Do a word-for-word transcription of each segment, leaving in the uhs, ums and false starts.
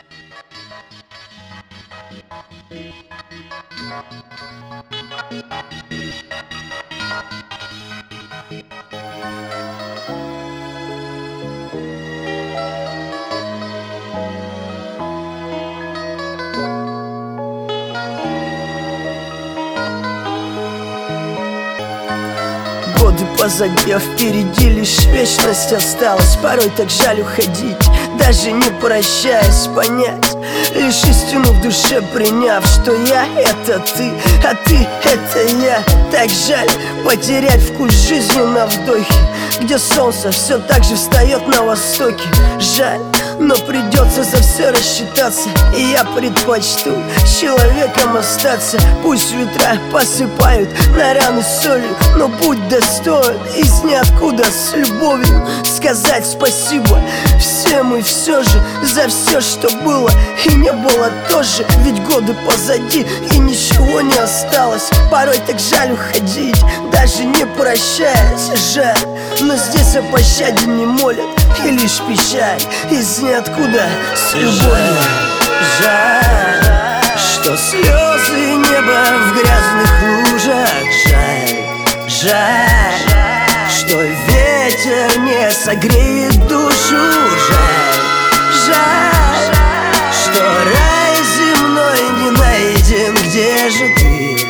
Годы позади, а впереди лишь вечность осталась. Порой так жаль уходить, даже не прощаясь, понять лишь истину в душе приняв, что я — это ты, а ты — это я. Так жаль потерять вкус жизни на вдохе, где солнце все так же встает на востоке. Жаль, но придется за все рассчитаться, и я предпочту с человеком остаться. Пусть ветра посыпают на раны солью, но будь достоин из ниоткуда с любовью сказать спасибо всем и все же за все, что было и не было тоже. Ведь годы позади и ничего не осталось. Порой так жаль уходить, даже не прощаясь. Жаль, но здесь о пощаде не молят, и лишь печаль из ниоткуда с любовью. Жаль, что слезы неба в грязных лужах. Жаль, жаль, что ветер не согреет душу. Жаль, жаль, что рай земной не найден. Где же ты?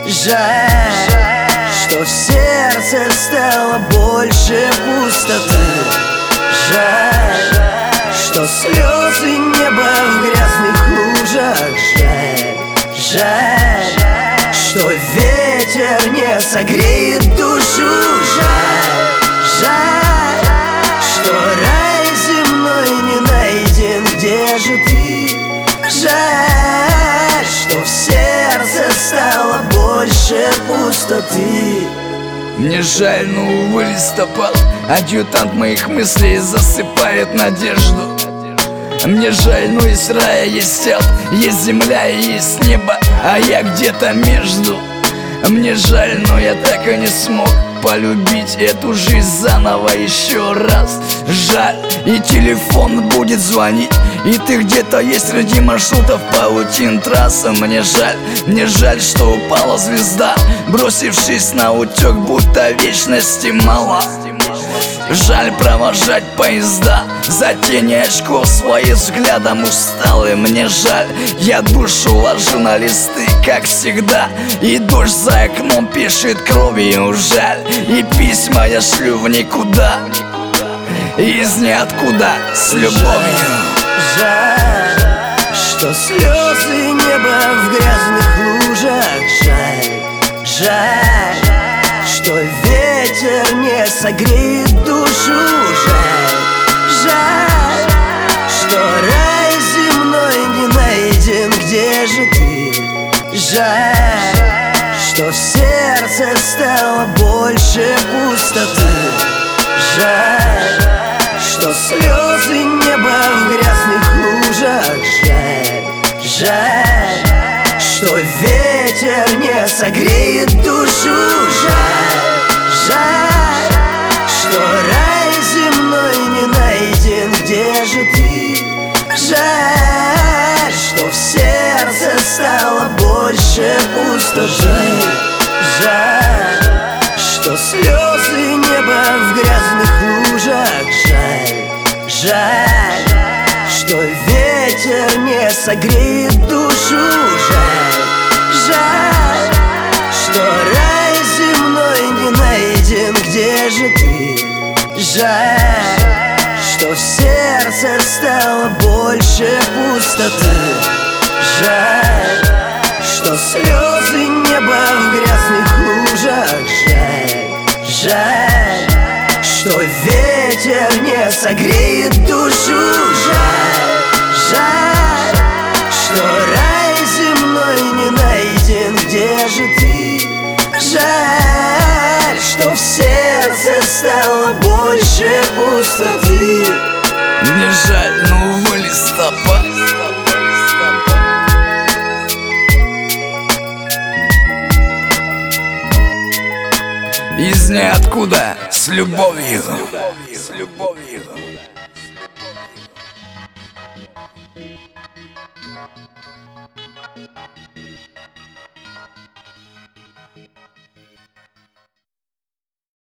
Жаль, что в сердце стало больше пустоты. Жаль, что слезы неба в грязных лужах. Жаль, жаль, что ветер не согреет душу. Жаль, жаль, что рай земной не найден. Где же ты? Жаль, что в сердце стало больше пустоты. Мне жаль, но увы, листопад, адъютант моих мыслей засыпает надежду. Мне жаль, но есть рай, есть ад, есть земля и есть небо, а я где-то между. Мне жаль, но я так и не смог полюбить эту жизнь заново еще раз. Жаль, и телефон будет звонить, и ты где-то есть среди маршрутов паутин трассы. Мне жаль, мне жаль, что упала звезда, бросившись на утек, будто вечности мало. Жаль провожать поезда, за тени очков своим взглядом усталый. Мне жаль, я душу ложу на листы, как всегда, и дождь за окном пишет кровью. Жаль, и письма я шлю в никуда, из ниоткуда с любовью. Жаль, что слезы неба в грязных лужах. Жаль, жаль, что ветер не согреет душу. Жаль, жаль, что рай земной не найден. Где же ты? Жаль, что в сердце стало больше пустоты. Жаль, что слезы неба в грязных лужах. Жаль, жаль, что ветер не согреет душу. Жаль, жаль, что рай земной не найден. Где же ты? Жаль, что в сердце стало больше пустоты. Жаль, что слезы неба в грязных лужах. Жаль, жаль, что ветер не согреет душу. Жаль, жаль, что рай земной не найден. Где же ты? Жаль, что в сердце стало больше пустоты. Жаль, что слезы неба в грязных лужах. Жаль, жаль, что ветер не согреет душу. Жаль, жаль, что рай земной не найден. Где же ты? Жаль, что в сердце стало больше пустоты. Мне жаль, но увы, листопад. Из ниоткуда с любовью. С любовью.